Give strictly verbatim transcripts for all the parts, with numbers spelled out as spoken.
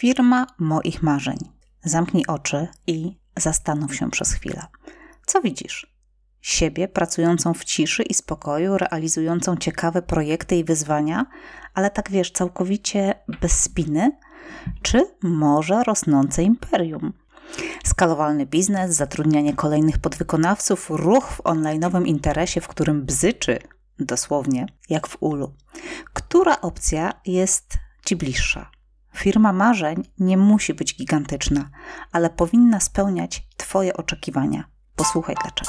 Firma moich marzeń. Zamknij oczy i zastanów się przez chwilę. Co widzisz? Siebie pracującą w ciszy i spokoju, realizującą ciekawe projekty i wyzwania, ale tak wiesz, całkowicie bez spiny? Czy może rosnące imperium? Skalowalny biznes, zatrudnianie kolejnych podwykonawców, ruch w online'owym interesie, w którym bzyczy, dosłownie, jak w ulu. Która opcja jest Ci bliższa? Firma marzeń nie musi być gigantyczna, ale powinna spełniać Twoje oczekiwania. Posłuchaj dlaczego.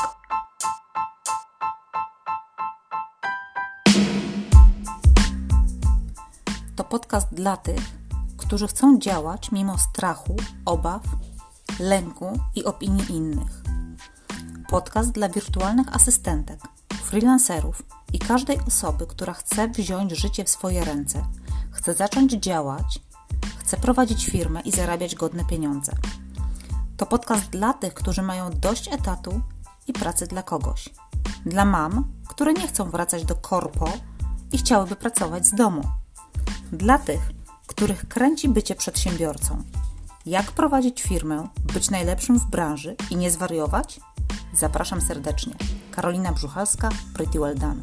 To podcast dla tych, którzy chcą działać mimo strachu, obaw, lęku i opinii innych. Podcast dla wirtualnych asystentek, freelancerów i każdej osoby, która chce wziąć życie w swoje ręce, chce zacząć działać, chce prowadzić firmę i zarabiać godne pieniądze. To podcast dla tych, którzy mają dość etatu i pracy dla kogoś. Dla mam, które nie chcą wracać do korpo i chciałyby pracować z domu. Dla tych, których kręci bycie przedsiębiorcą. Jak prowadzić firmę, być najlepszym w branży i nie zwariować? Zapraszam serdecznie. Karolina Brzuchalska, Pretty Well Done.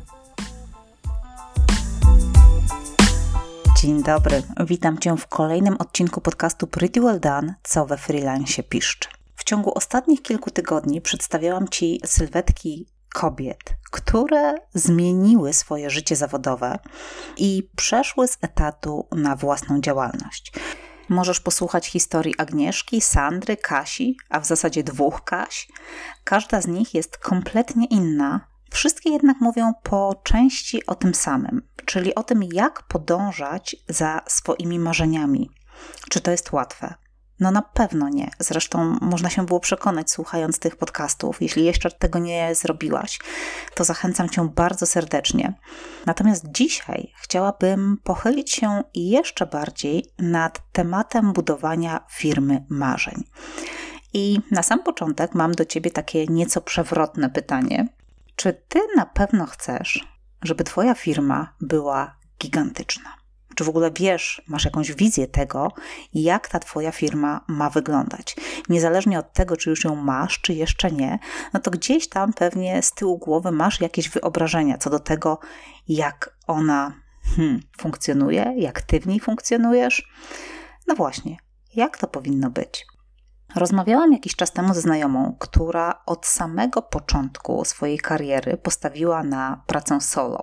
Dzień dobry, witam Cię w kolejnym odcinku podcastu Pretty Well Done, co we freelancie piszczy. W ciągu ostatnich kilku tygodni przedstawiałam Ci sylwetki kobiet, które zmieniły swoje życie zawodowe i przeszły z etatu na własną działalność. Możesz posłuchać historii Agnieszki, Sandry, Kasi, a w zasadzie dwóch Kaś. Każda z nich jest kompletnie inna. Wszystkie jednak mówią po części o tym samym, czyli o tym, jak podążać za swoimi marzeniami. Czy to jest łatwe? No na pewno nie. Zresztą można się było przekonać, słuchając tych podcastów. Jeśli jeszcze tego nie zrobiłaś, to zachęcam Cię bardzo serdecznie. Natomiast dzisiaj chciałabym pochylić się jeszcze bardziej nad tematem budowania firmy marzeń. I na sam początek mam do Ciebie takie nieco przewrotne pytanie. Czy Ty na pewno chcesz, żeby Twoja firma była gigantyczna? Czy w ogóle wiesz, masz jakąś wizję tego, jak ta Twoja firma ma wyglądać? Niezależnie od tego, czy już ją masz, czy jeszcze nie, no to gdzieś tam pewnie z tyłu głowy masz jakieś wyobrażenia co do tego, jak ona hmm, funkcjonuje, jak Ty w niej funkcjonujesz. No właśnie, jak to powinno być? Rozmawiałam jakiś czas temu ze znajomą, która od samego początku swojej kariery postawiła na pracę solo.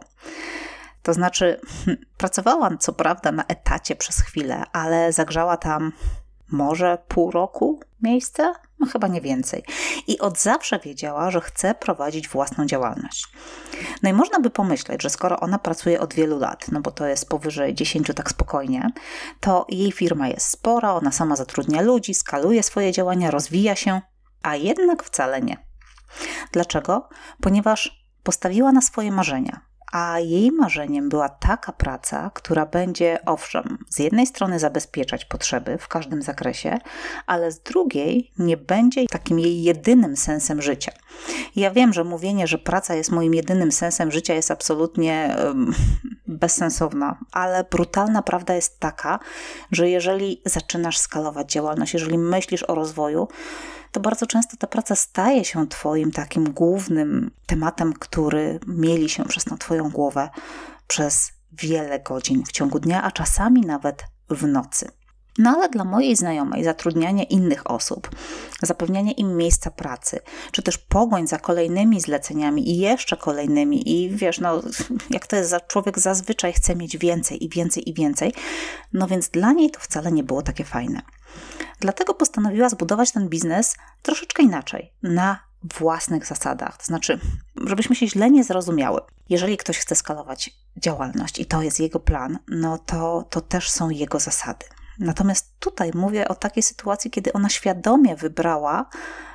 To znaczy, pracowała co prawda na etacie przez chwilę, ale zagrzała tam może pół roku miejsce? No chyba nie więcej. I od zawsze wiedziała, że chce prowadzić własną działalność. No i można by pomyśleć, że skoro ona pracuje od wielu lat, no bo to jest powyżej dziesięciu tak spokojnie, to jej firma jest spora, ona sama zatrudnia ludzi, skaluje swoje działania, rozwija się, a jednak wcale nie. Dlaczego? Ponieważ postawiła na swoje marzenia. A jej marzeniem była taka praca, która będzie, owszem, z jednej strony zabezpieczać potrzeby w każdym zakresie, ale z drugiej nie będzie takim jej jedynym sensem życia. Ja wiem, że mówienie, że praca jest moim jedynym sensem życia jest absolutnie um, bezsensowna, ale brutalna prawda jest taka, że jeżeli zaczynasz skalować działalność, jeżeli myślisz o rozwoju, to bardzo często ta praca staje się Twoim takim głównym tematem, który mieli się przez na Twoją głowę przez wiele godzin w ciągu dnia, a czasami nawet w nocy. No ale dla mojej znajomej zatrudnianie innych osób, zapewnianie im miejsca pracy, czy też pogoń za kolejnymi zleceniami i jeszcze kolejnymi i wiesz, no jak to jest, człowiek zazwyczaj chce mieć więcej i więcej i więcej, no więc dla niej to wcale nie było takie fajne. Dlatego postanowiła zbudować ten biznes troszeczkę inaczej, na własnych zasadach. To znaczy, żebyśmy się źle nie zrozumiały. Jeżeli ktoś chce skalować działalność i to jest jego plan, no to, to też są jego zasady. Natomiast tutaj mówię o takiej sytuacji, kiedy ona świadomie wybrała,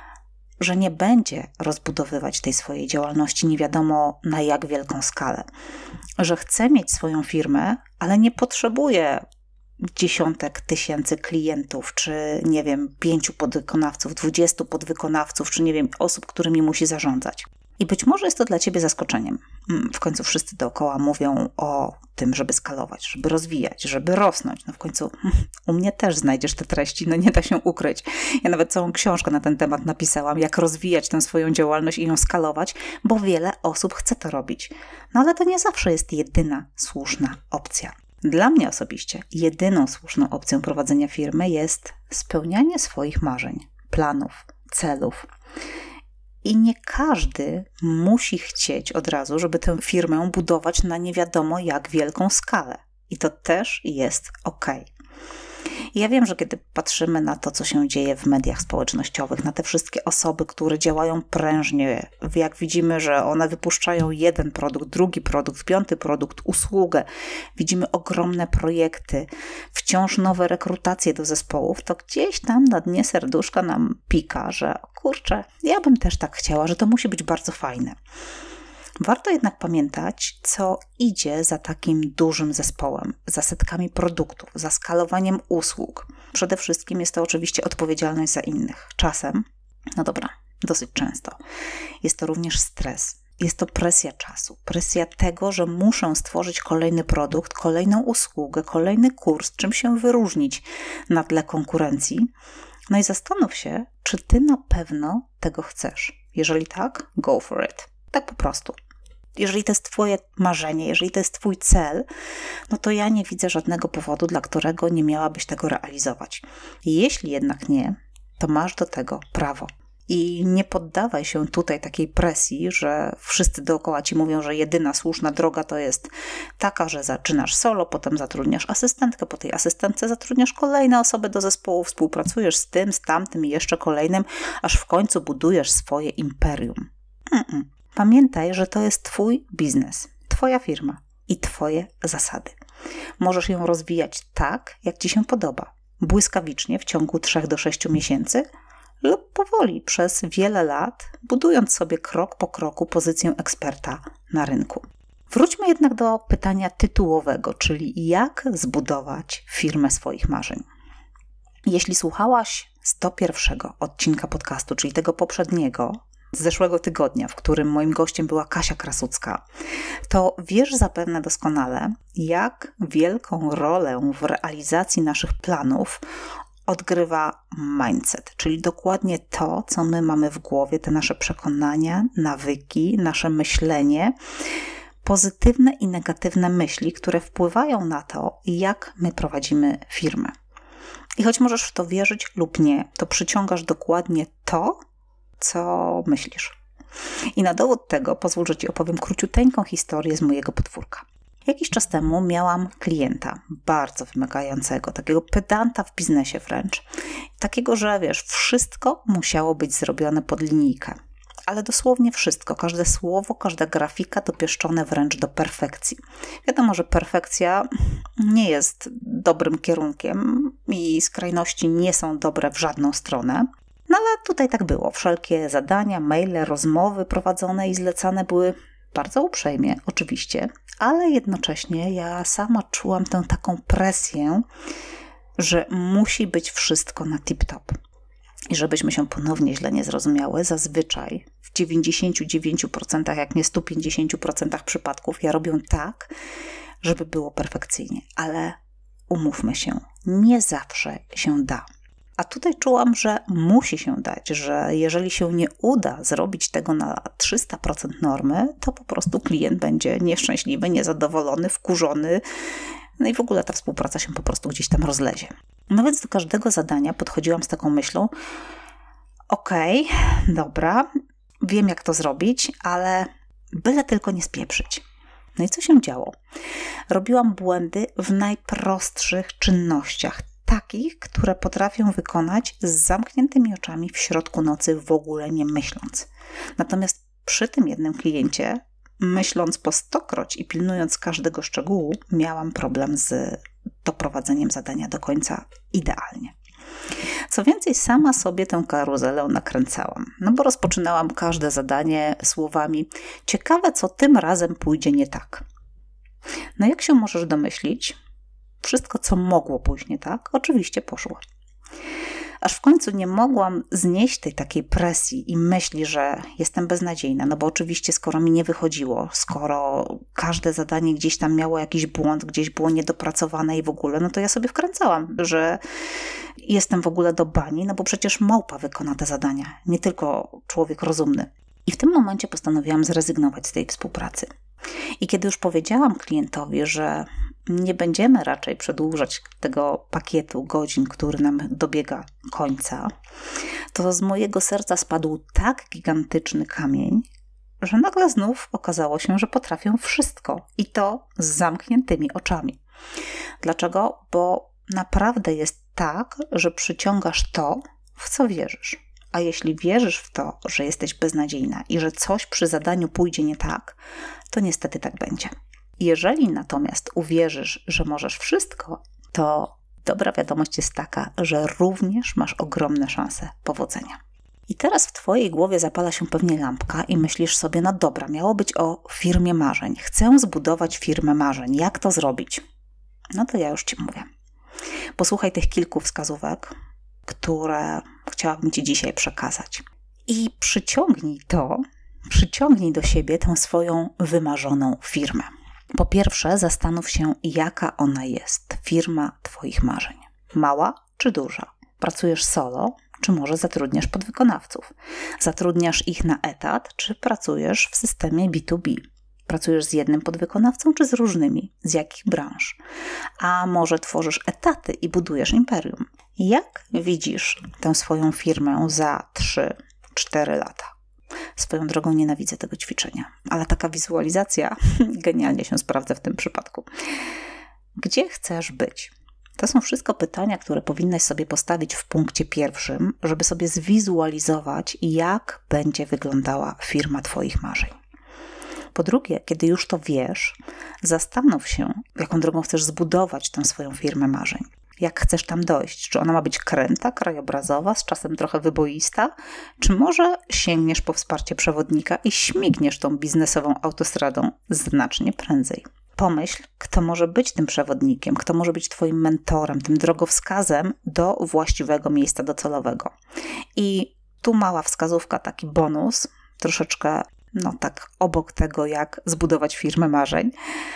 że nie będzie rozbudowywać tej swojej działalności nie wiadomo na jak wielką skalę. Że chce mieć swoją firmę, ale nie potrzebuje dziesiątek tysięcy klientów, czy nie wiem, pięciu podwykonawców, dwudziestu podwykonawców, czy nie wiem, osób, którymi musi zarządzać. I być może jest to dla Ciebie zaskoczeniem. W końcu wszyscy dookoła mówią o tym, żeby skalować, żeby rozwijać, żeby rosnąć. No w końcu u mnie też znajdziesz te treści, no nie da się ukryć. Ja nawet całą książkę na ten temat napisałam, jak rozwijać tę swoją działalność i ją skalować, bo wiele osób chce to robić. No ale to nie zawsze jest jedyna słuszna opcja. Dla mnie osobiście jedyną słuszną opcją prowadzenia firmy jest spełnianie swoich marzeń, planów, celów. I nie każdy musi chcieć od razu, żeby tę firmę budować na nie wiadomo jak wielką skalę. I to też jest okej. Ja wiem, że kiedy patrzymy na to, co się dzieje w mediach społecznościowych, na te wszystkie osoby, które działają prężnie, jak widzimy, że one wypuszczają jeden produkt, drugi produkt, piąty produkt, usługę, widzimy ogromne projekty, wciąż nowe rekrutacje do zespołów, to gdzieś tam na dnie serduszka nam pika, że kurczę, ja bym też tak chciała, że to musi być bardzo fajne. Warto jednak pamiętać, co idzie za takim dużym zespołem, za setkami produktów, za skalowaniem usług. Przede wszystkim jest to oczywiście odpowiedzialność za innych. Czasem, no dobra, dosyć często, jest to również stres. Jest to presja czasu, presja tego, że muszę stworzyć kolejny produkt, kolejną usługę, kolejny kurs, czym się wyróżnić na tle konkurencji. No i zastanów się, czy ty na pewno tego chcesz. Jeżeli tak, go for it. Tak po prostu. Jeżeli to jest twoje marzenie, jeżeli to jest twój cel, no to ja nie widzę żadnego powodu, dla którego nie miałabyś tego realizować. Jeśli jednak nie, to masz do tego prawo. I nie poddawaj się tutaj takiej presji, że wszyscy dookoła ci mówią, że jedyna słuszna droga to jest taka, że zaczynasz solo, potem zatrudniasz asystentkę, po tej asystentce zatrudniasz kolejne osoby do zespołu, współpracujesz z tym, z tamtym i jeszcze kolejnym, aż w końcu budujesz swoje imperium. Mm-mm. Pamiętaj, że to jest twój biznes, twoja firma i twoje zasady. Możesz ją rozwijać tak, jak ci się podoba, błyskawicznie w ciągu trzech do sześciu miesięcy lub powoli przez wiele lat, budując sobie krok po kroku pozycję eksperta na rynku. Wróćmy jednak do pytania tytułowego, czyli jak zbudować firmę swoich marzeń. Jeśli słuchałaś sto pierwszego odcinka podcastu, czyli tego poprzedniego, z zeszłego tygodnia, w którym moim gościem była Kasia Krasucka, to wiesz zapewne doskonale, jak wielką rolę w realizacji naszych planów odgrywa mindset, czyli dokładnie to, co my mamy w głowie, te nasze przekonania, nawyki, nasze myślenie, pozytywne i negatywne myśli, które wpływają na to, jak my prowadzimy firmę. I choć możesz w to wierzyć lub nie, to przyciągasz dokładnie to, co myślisz. I na dowód tego pozwól, że Ci opowiem króciuteńką historię z mojego podwórka. Jakiś czas temu miałam klienta bardzo wymagającego, takiego pedanta w biznesie wręcz. Takiego, że wiesz, wszystko musiało być zrobione pod linijkę. Ale dosłownie wszystko, każde słowo, każda grafika dopieszczone wręcz do perfekcji. Wiadomo, że perfekcja nie jest dobrym kierunkiem i skrajności nie są dobre w żadną stronę. No ale tutaj tak było. Wszelkie zadania, maile, rozmowy prowadzone i zlecane były bardzo uprzejmie, oczywiście, ale jednocześnie ja sama czułam tę taką presję, że musi być wszystko na tip-top. I żebyśmy się ponownie źle nie zrozumiały, zazwyczaj w dziewięćdziesięciu dziewięciu procentach, jak nie stu pięćdziesięciu procentach przypadków ja robię tak, żeby było perfekcyjnie. Ale umówmy się, nie zawsze się da. A tutaj czułam, że musi się dać, że jeżeli się nie uda zrobić tego na trzysta procent normy, to po prostu klient będzie nieszczęśliwy, niezadowolony, wkurzony, no i w ogóle ta współpraca się po prostu gdzieś tam rozlezie. No więc do każdego zadania podchodziłam z taką myślą, okej, okay, dobra, wiem jak to zrobić, ale byle tylko nie spieprzyć. No i co się działo? Robiłam błędy w najprostszych czynnościach, takich, które potrafię wykonać z zamkniętymi oczami w środku nocy, w ogóle nie myśląc. Natomiast przy tym jednym kliencie, myśląc po stokroć i pilnując każdego szczegółu, miałam problem z doprowadzeniem zadania do końca idealnie. Co więcej, sama sobie tę karuzelę nakręcałam, no bo rozpoczynałam każde zadanie słowami: ciekawe, co tym razem pójdzie nie tak. No jak się możesz domyślić, wszystko, co mogło pójść nie tak, oczywiście poszło. Aż w końcu nie mogłam znieść tej takiej presji i myśli, że jestem beznadziejna, no bo oczywiście skoro mi nie wychodziło, skoro każde zadanie gdzieś tam miało jakiś błąd, gdzieś było niedopracowane i w ogóle, no to ja sobie wkręcałam, że jestem w ogóle do bani, no bo przecież małpa wykona te zadania, nie tylko człowiek rozumny. I w tym momencie postanowiłam zrezygnować z tej współpracy. I kiedy już powiedziałam klientowi, że nie będziemy raczej przedłużać tego pakietu godzin, który nam dobiega końca, to z mojego serca spadł tak gigantyczny kamień, że nagle znów okazało się, że potrafią wszystko i to z zamkniętymi oczami. Dlaczego? Bo naprawdę jest tak, że przyciągasz to, w co wierzysz. A jeśli wierzysz w to, że jesteś beznadziejna i że coś przy zadaniu pójdzie nie tak, to niestety tak będzie. Jeżeli natomiast uwierzysz, że możesz wszystko, to dobra wiadomość jest taka, że również masz ogromne szanse powodzenia. I teraz w twojej głowie zapala się pewnie lampka i myślisz sobie, no dobra, miało być o firmie marzeń. Chcę zbudować firmę marzeń. Jak to zrobić? No to ja już ci mówię. Posłuchaj tych kilku wskazówek, które chciałabym ci dzisiaj przekazać. I przyciągnij to, przyciągnij do siebie tę swoją wymarzoną firmę. Po pierwsze, zastanów się, jaka ona jest, firma twoich marzeń. Mała czy duża? Pracujesz solo, czy może zatrudniasz podwykonawców? Zatrudniasz ich na etat, czy pracujesz w systemie B dwa B? Pracujesz z jednym podwykonawcą, czy z różnymi? Z jakich branż? A może tworzysz etaty i budujesz imperium? Jak widzisz tę swoją firmę za trzy cztery lata? Swoją drogą nienawidzę tego ćwiczenia, ale taka wizualizacja genialnie się sprawdza w tym przypadku. Gdzie chcesz być? To są wszystko pytania, które powinnaś sobie postawić w punkcie pierwszym, żeby sobie zwizualizować, jak będzie wyglądała firma twoich marzeń. Po drugie, kiedy już to wiesz, zastanów się, jaką drogą chcesz zbudować tę swoją firmę marzeń. Jak chcesz tam dojść? Czy ona ma być kręta, krajobrazowa, z czasem trochę wyboista? Czy może sięgniesz po wsparcie przewodnika i śmigniesz tą biznesową autostradą znacznie prędzej? Pomyśl, kto może być tym przewodnikiem, kto może być twoim mentorem, tym drogowskazem do właściwego miejsca docelowego. I tu mała wskazówka, taki bonus, troszeczkę no tak obok tego, jak zbudować firmę marzeń.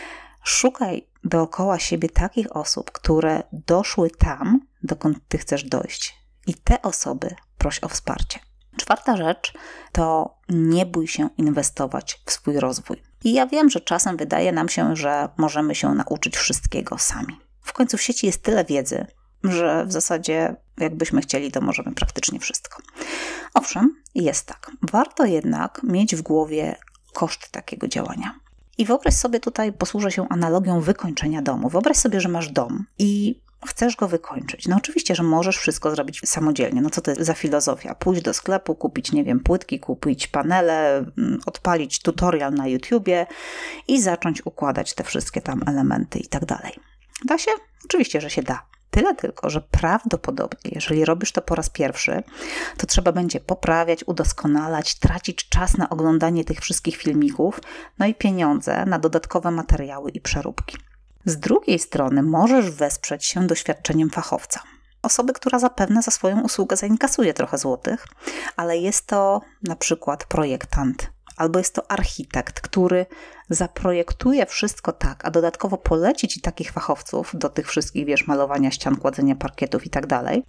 Szukaj dookoła siebie takich osób, które doszły tam, dokąd ty chcesz dojść. I te osoby proś o wsparcie. Czwarta rzecz to nie bój się inwestować w swój rozwój. I ja wiem, że czasem wydaje nam się, że możemy się nauczyć wszystkiego sami. W końcu w sieci jest tyle wiedzy, że w zasadzie jakbyśmy chcieli, to możemy praktycznie wszystko. Owszem, jest tak. Warto jednak mieć w głowie koszt takiego działania. I wyobraź sobie tutaj, posłużę się analogią wykończenia domu. Wyobraź sobie, że masz dom i chcesz go wykończyć. No oczywiście, że możesz wszystko zrobić samodzielnie. No co to jest za filozofia? Pójść do sklepu, kupić, nie wiem, płytki, kupić panele, odpalić tutorial na YouTubie i zacząć układać te wszystkie tam elementy i tak dalej. Da się? Oczywiście, że się da. Tyle tylko, że prawdopodobnie, jeżeli robisz to po raz pierwszy, to trzeba będzie poprawiać, udoskonalać, tracić czas na oglądanie tych wszystkich filmików, no i pieniądze na dodatkowe materiały i przeróbki. Z drugiej strony możesz wesprzeć się doświadczeniem fachowca. Osoby, która zapewne za swoją usługę zainkasuje trochę złotych, ale jest to na przykład projektant, albo jest to architekt, który zaprojektuje wszystko tak, a dodatkowo poleci ci takich fachowców do tych wszystkich, wiesz, malowania ścian, kładzenia parkietów i tak dalej,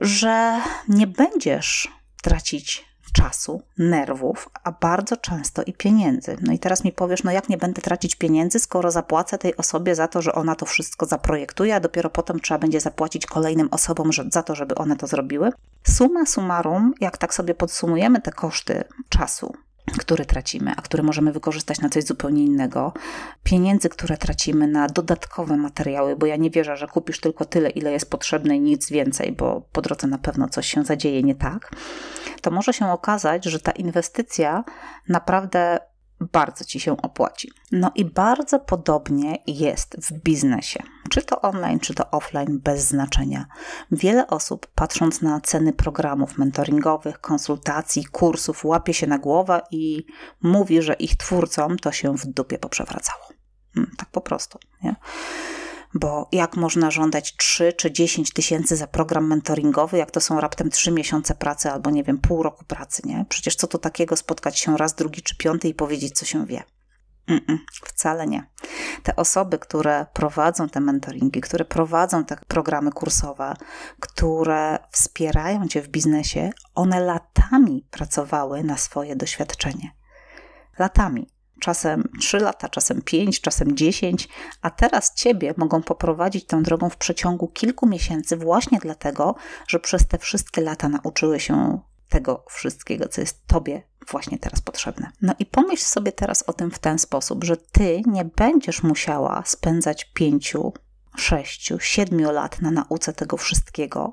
że nie będziesz tracić czasu, nerwów, a bardzo często i pieniędzy. No i teraz mi powiesz, no jak nie będę tracić pieniędzy, skoro zapłacę tej osobie za to, że ona to wszystko zaprojektuje, a dopiero potem trzeba będzie zapłacić kolejnym osobom że, za to, żeby one to zrobiły. Summa summarum, jak tak sobie podsumujemy te koszty czasu, który tracimy, a który możemy wykorzystać na coś zupełnie innego, pieniędzy, które tracimy na dodatkowe materiały, bo ja nie wierzę, że kupisz tylko tyle, ile jest potrzebne i nic więcej, bo po drodze na pewno coś się zadzieje nie tak, to może się okazać, że ta inwestycja naprawdę bardzo ci się opłaci. No i bardzo podobnie jest w biznesie. Czy to online, czy to offline, bez znaczenia. Wiele osób, patrząc na ceny programów mentoringowych, konsultacji, kursów, łapie się na głowę i mówi, że ich twórcom to się w dupie poprzewracało. Tak po prostu, nie? Bo jak można żądać trzy czy dziesięć tysięcy za program mentoringowy, jak to są raptem trzy miesiące pracy albo nie wiem, pół roku pracy, nie? Przecież co to takiego spotkać się raz, drugi czy piąty i powiedzieć, co się wie. Mm-mm, wcale nie. Te osoby, które prowadzą te mentoringi, które prowadzą te programy kursowe, które wspierają Cię w biznesie, one latami pracowały na swoje doświadczenie. Latami. Czasem trzy lata, czasem pięć, czasem dziesięć, a teraz Ciebie mogą poprowadzić tą drogą w przeciągu kilku miesięcy właśnie dlatego, że przez te wszystkie lata nauczyły się tego wszystkiego, co jest Tobie właśnie teraz potrzebne. No i pomyśl sobie teraz o tym w ten sposób, że Ty nie będziesz musiała spędzać pięciu, sześciu, siedmiu lat na nauce tego wszystkiego,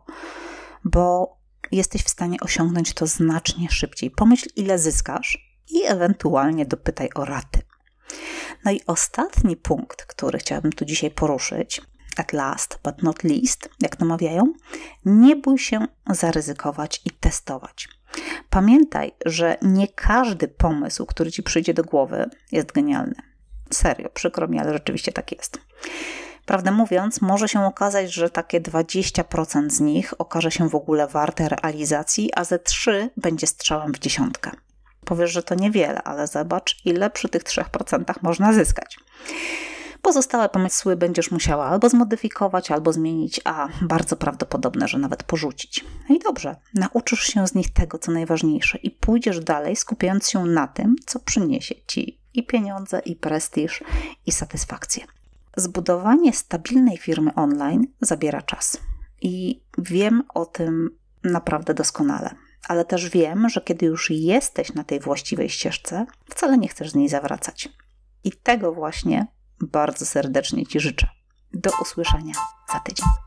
bo jesteś w stanie osiągnąć to znacznie szybciej. Pomyśl, ile zyskasz i ewentualnie dopytaj o raty. No i ostatni punkt, który chciałabym tu dzisiaj poruszyć, at last but not least, jak to mawiają, nie bój się zaryzykować i testować. Pamiętaj, że nie każdy pomysł, który Ci przyjdzie do głowy, jest genialny. Serio, przykro mi, ale rzeczywiście tak jest. Prawdę mówiąc, może się okazać, że takie dwadzieścia procent z nich okaże się w ogóle warte realizacji, a ze trzy będzie strzałem w dziesiątkę. Powiesz, że to niewiele, ale zobacz, ile przy tych trzech procentach można zyskać. Pozostałe pomysły będziesz musiała albo zmodyfikować, albo zmienić, a bardzo prawdopodobne, że nawet porzucić. No i dobrze, nauczysz się z nich tego, co najważniejsze i pójdziesz dalej, skupiając się na tym, co przyniesie Ci i pieniądze, i prestiż, i satysfakcję. Zbudowanie stabilnej firmy online zabiera czas i wiem o tym naprawdę doskonale. Ale też wiem, że kiedy już jesteś na tej właściwej ścieżce, wcale nie chcesz z niej zawracać. I tego właśnie bardzo serdecznie Ci życzę. Do usłyszenia za tydzień.